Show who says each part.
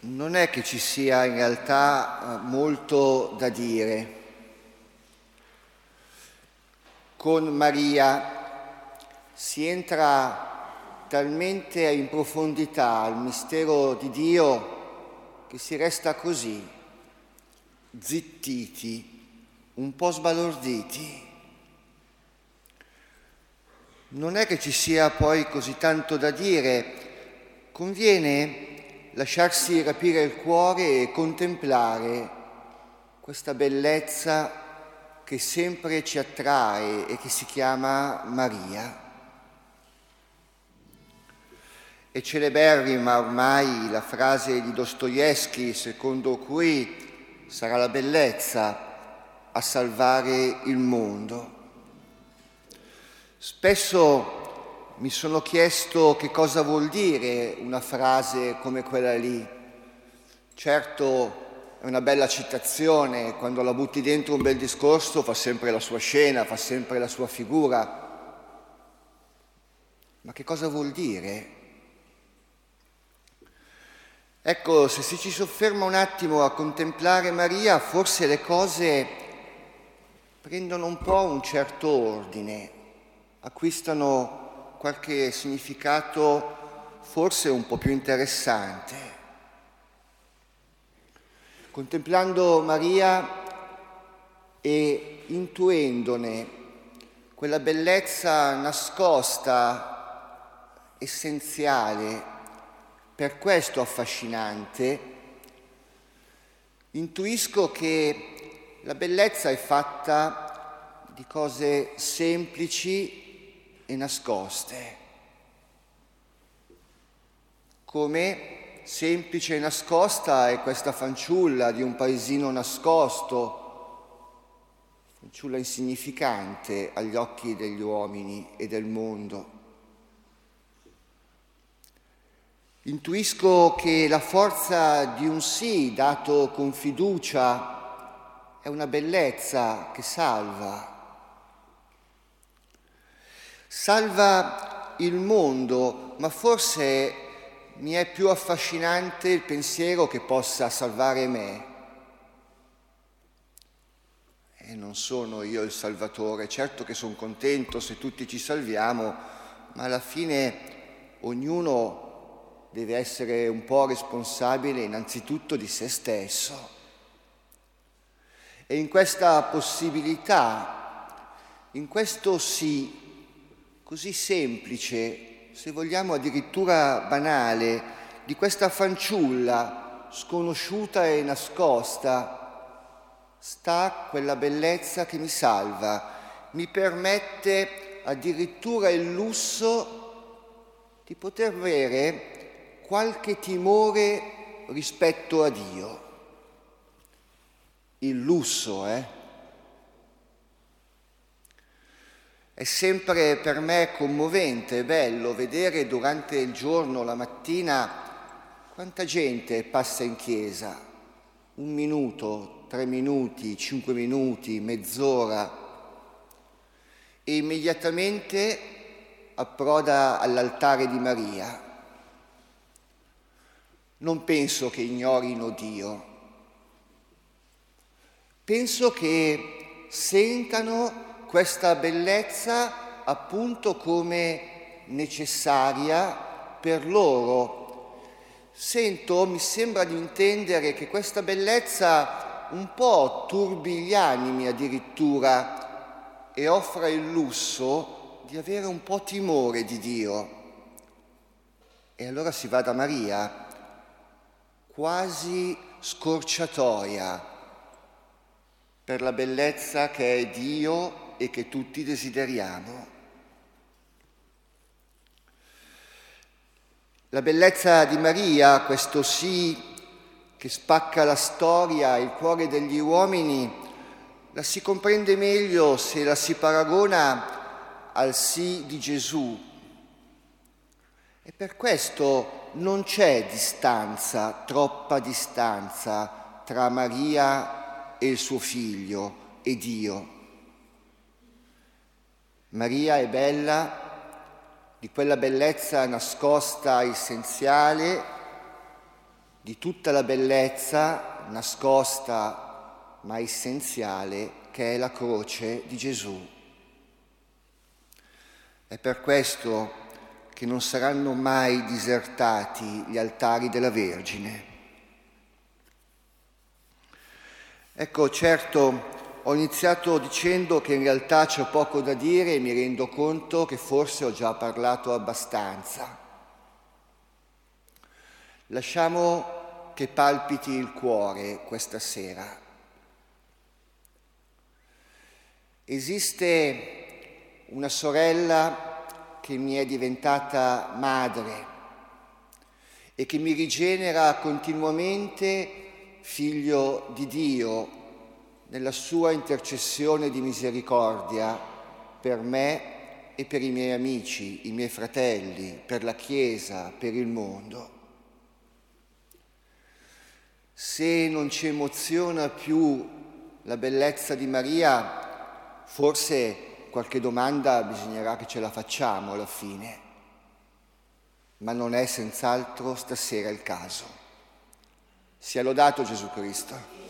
Speaker 1: Non è che ci sia in realtà molto da dire. Con Maria si entra talmente in profondità al mistero di Dio che si resta così, zittiti, un po' sbalorditi. Non è che ci sia poi così tanto da dire, conviene lasciarsi rapire il cuore e contemplare questa bellezza che sempre ci attrae e che si chiama Maria. È celeberrima ormai la frase di Dostoevskij secondo cui sarà la bellezza a salvare il mondo. Spesso mi sono chiesto che cosa vuol dire una frase come quella lì. Certo, è una bella citazione, quando la butti dentro un bel discorso fa sempre la sua scena, fa sempre la sua figura. Ma che cosa vuol dire? Ecco, se ci sofferma un attimo a contemplare Maria, forse le cose prendono un po' un certo ordine, acquistano qualche significato forse un po' più interessante. Contemplando Maria e intuendone quella bellezza nascosta, essenziale, per questo affascinante, intuisco che la bellezza è fatta di cose semplici e nascoste. Come semplice e nascosta è questa fanciulla di un paesino nascosto, fanciulla insignificante agli occhi degli uomini e del mondo. Intuisco che la forza di un sì dato con fiducia è una bellezza che salva. Salva il mondo, ma forse mi è più affascinante il pensiero che possa salvare me. E non sono io il salvatore, certo che sono contento se tutti ci salviamo, ma alla fine ognuno deve essere un po' responsabile innanzitutto di se stesso. E in questa possibilità, in questo sì, così semplice, se vogliamo addirittura banale, di questa fanciulla sconosciuta e nascosta, sta quella bellezza che mi salva, mi permette addirittura il lusso di poter avere qualche timore rispetto a Dio. Il lusso, È sempre per me commovente e bello vedere durante il giorno, la mattina, quanta gente passa in chiesa. 1 minuto, 3 minuti, 5 minuti, mezz'ora. E immediatamente approda all'altare di Maria. Non penso che ignorino Dio. Penso che sentano questa bellezza appunto come necessaria per loro. Mi sembra di intendere che questa bellezza un po' turbi gli animi addirittura e offra il lusso di avere un po' timore di Dio. E allora si va da Maria, quasi scorciatoia, per la bellezza che è Dio e che tutti desideriamo. La bellezza di Maria, questo sì che spacca la storia, il cuore degli uomini, la si comprende meglio se la si paragona al sì di Gesù. E per questo non c'è distanza, troppa distanza tra Maria e il suo figlio e Dio. Maria è bella, di quella bellezza nascosta, essenziale, di tutta la bellezza nascosta ma essenziale che è la croce di Gesù. È per questo che non saranno mai disertati gli altari della Vergine. Ecco, certo, ho iniziato dicendo che in realtà c'è poco da dire e mi rendo conto che forse ho già parlato abbastanza. Lasciamo che palpiti il cuore questa sera. Esiste una sorella che mi è diventata madre e che mi rigenera continuamente figlio di Dio nella sua intercessione di misericordia per me e per i miei amici, i miei fratelli, per la Chiesa, per il mondo. Se non ci emoziona più la bellezza di Maria, forse qualche domanda bisognerà che ce la facciamo alla fine, ma non è senz'altro stasera il caso. Sia lodato Gesù Cristo.